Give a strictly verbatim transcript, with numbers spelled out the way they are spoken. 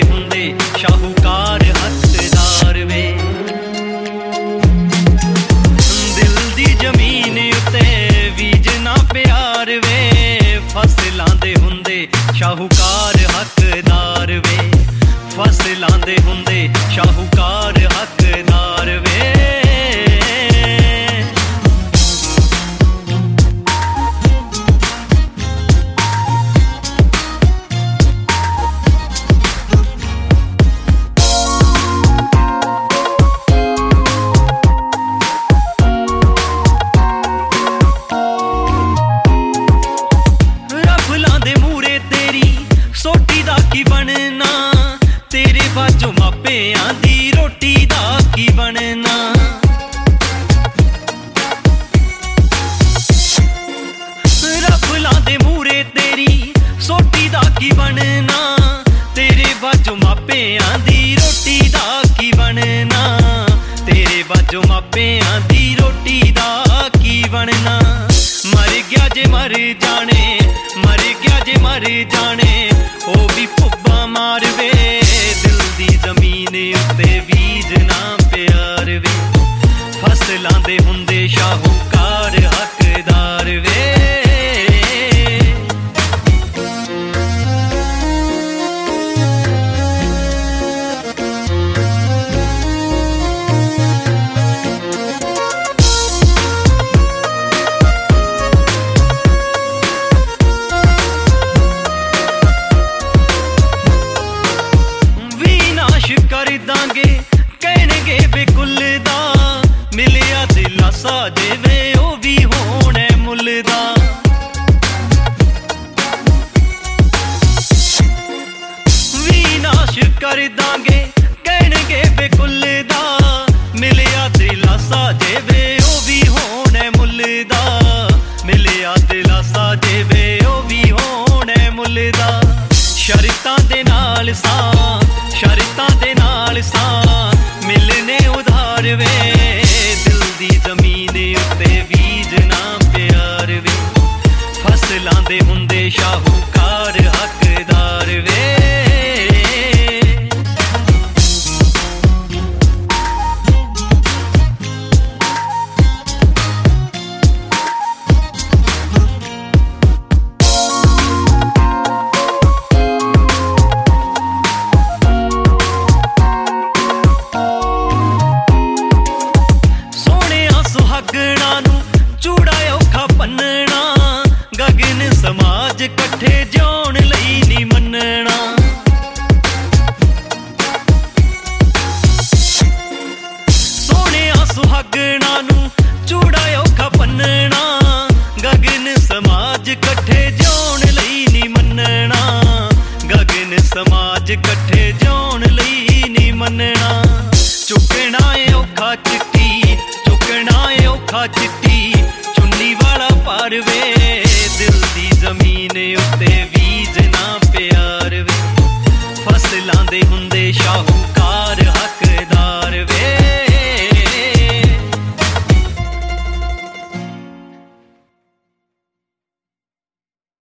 ਹੁੰਦੇ ਸ਼ਾਹੂਕਾਰ ਹੱਕਦਾਰ ਵੇ। ਦਿਲ ਦੀ ਜ਼ਮੀਨ ਉੱਤੇ ਬੀਜਣਾ ਪਿਆਰ ਵੇ, ਫਸਲਾਂ ਦੇ ਹੁੰਦੇ ਸ਼ਾਹੂਕਾਰ ਹੱਕਦਾਰ ਵੇ, ਫਸਲਾਂ ਦੇ ਹੁੰਦੇ ਸ਼ਾਹੂਕਾਰ ਹੱਕਦਾਰ ਵੇ। ਸੋਟੀ ਦਾ ਕੀ ਬਣਨਾ, ਤੇਰੇ ਬਾਝੋਂ ਮਾਪਿਆਂ ਦੀ ਰੋਟੀ ਦਾ ਕੀ ਬਣਨਾ। ਰਫਲਾਂ ਦੇ ਮੂਹਰੇ ਤੇਰੀ ਸੋਟੀ ਦਾ ਕੀ ਬਣਨਾ, ਤੇਰੇ ਬਾਝੋਂ ਮਾਪਿਆਂ ਦੀ ਰੋਟੀ ਦਾ ਕੀ ਬਣਨਾ, ਤੇਰੇ ਬਾਝੋਂ ਮਾਪਿਆਂ ਦੀ ਰੋਟੀ ਦਾ ਕੀ ਬਣਨਾ। ਮਰ ਗਿਆ ਜੇ ਮਰ ਜਾਣੇ, ਮਰ ਗਿਆ ਜੇ ਮਰ ਜਾਣੇ, ਉਹ ਵੀ ਭੁੱਬਾਂ ਮਾਰਵੇ। ਦਿਲ ਦੀ ਜ਼ਮੀਨ ਉੱਤੇ ਬੀਜਣਾ ਪਿਆਰ ਵੇ, ਫਸਲਾਂ ਦੇ ਹੁੰਦੇ ਸ਼ਾਹੂਕਾਰ ਹੱਕਦਾਰ ਵੇ। ਕਰ ਦਾਂਗੇ ਕਹਿਣਗੇ ਬੇਕੁੱਲ ਦਾ, ਮਿਲਿਆ ਦਿਲਾਸਾ ਜਿਵੇਂ ਉਹ ਵੀ ਹੋਣਾ ਮੁੱਲ ਦਾ। ਵਿਨਾਸ਼ ਕਰ ਦਾਂਗੇ ਕਹਿਣਗੇ ਬੇਕੁੱਲ ਦਾ, ਮਿਲਿਆ ਦਿਲਾਸਾ ਜਿਵੇਂ ਉਹ ਵੀ ਹੋਣਾ ਮੁੱਲ ਦਾ, ਮਿਲਿਆ ਦਿਲਾਸਾ ਜਿਵੇਂ ਉਹ ਵੀ ਹੋਣਾ ਮੁੱਲ ਦਾ। ਸ਼ਰਤਾਂ ਦੇ ਨਾਲ ਸਾਂ, ਸ਼ਰਤਾਂ ਦੇ ਨਾਲ ਸਾਂ, ਮਿਲਨੇ ਉਧਾਰ ਵੇ। ਦਿਲ ਦੀ ਜ਼ਮੀਨ ਉੱਤੇ ਬੀਜਣਾ ਪਿਆਰ ਵੇ, ਫਸਲਾਂ ਦੇ ਹੁੰਦੇ ਸ਼ਾਹੂਕਾਰ ਹੱਕਦਾਰ ਵੇ। ਸੁਹਾਗਣਾ ਨੂੰ ਚੂੜਾ ਔਖਾ ਪੰਨਣਾ, ਗਗਨ ਸਮਾਜ ਇਕੱਠੇ ਜਿਉਣ ਲਈ ਨੀ ਮੰਨਣਾ। ਸੋਹਣਿਆ ਸੁਹਾਗਣਾ ਨੂੰ ਚੂੜਾ ਔਖਾ ਪੰਨਣਾ, ਗਗਨ ਸਮਾਜ ਇਕੱਠੇ ਜਿਉਣ ਲਈ ਨੀ ਮੰਨਣਾ, ਗਗਨ ਸਮਾਜ ਇਕੱਠੇ ਜਿਉਣ ਲਈ ਨੀ ਮੰਨਣਾ। ਚੁੱਕਣਾ ਏ ਔਖਾ ਚਿੱਠੀ, ਚੁੱਕਣਾ ਏ ਔਖਾ ਚਿੱਠੀ, ਚੁੰਨੀ ਵਾਲਾ ਪਾਰ ਵੇ। ਦਿਲ ਦੀ ਜ਼ਮੀਨ